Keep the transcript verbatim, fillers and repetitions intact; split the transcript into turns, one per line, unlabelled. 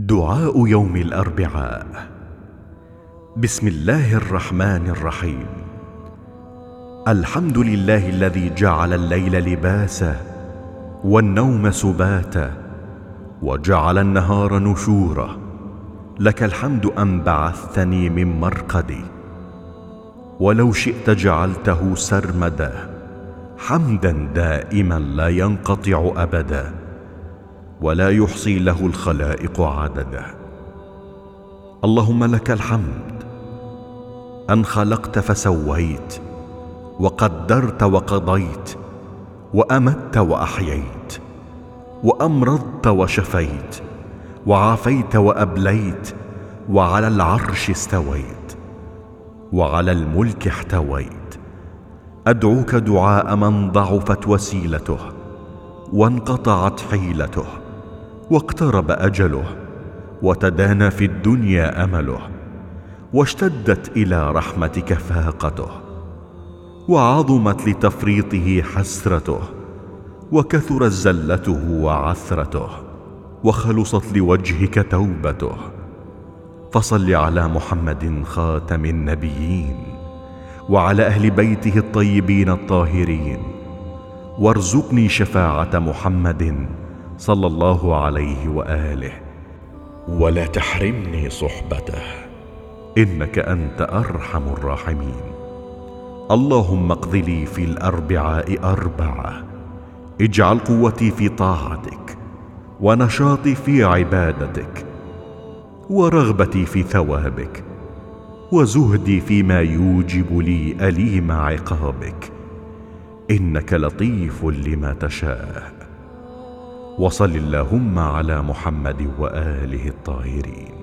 دعاء يوم الأربعاء. بسم الله الرحمن الرحيم. الحمد لله الذي جعل الليل لباسا والنوم سباتا وجعل النهار نشورا. لك الحمد أن بعثتني من مرقدي، ولو شئت جعلته سرمدا، حمدا دائما لا ينقطع أبدا، ولا يحصي له الخلائق عددا. اللهم لك الحمد أن خلقت فسويت، وقدرت وقضيت، وأمت وأحييت، وأمرضت وشفيت، وعافيت وأبليت، وعلى العرش استويت، وعلى الملك احتويت. أدعوك دعاء من ضعفت وسيلته، وانقطعت حيلته، واقترب أجله، وتدانى في الدنيا أمله، واشتدت إلى رحمتك فاقته، وعظمت لتفريطه حسرته، وكثرت زلته وعثرته، وخلصت لوجهك توبته. فصل على محمد خاتم النبيين، وعلى أهل بيته الطيبين الطاهرين، وارزقني شفاعة محمد صلى الله عليه وآله، ولا تحرمني صحبته، إنك أنت أرحم الراحمين. اللهم اقض لي في الأربعاء أربعة، اجعل قوتي في طاعتك، ونشاطي في عبادتك، ورغبتي في ثوابك، وزهدي فيما يوجب لي أليم عقابك، إنك لطيف لما تشاء. وصل اللهم على محمد وآله الطاهرين.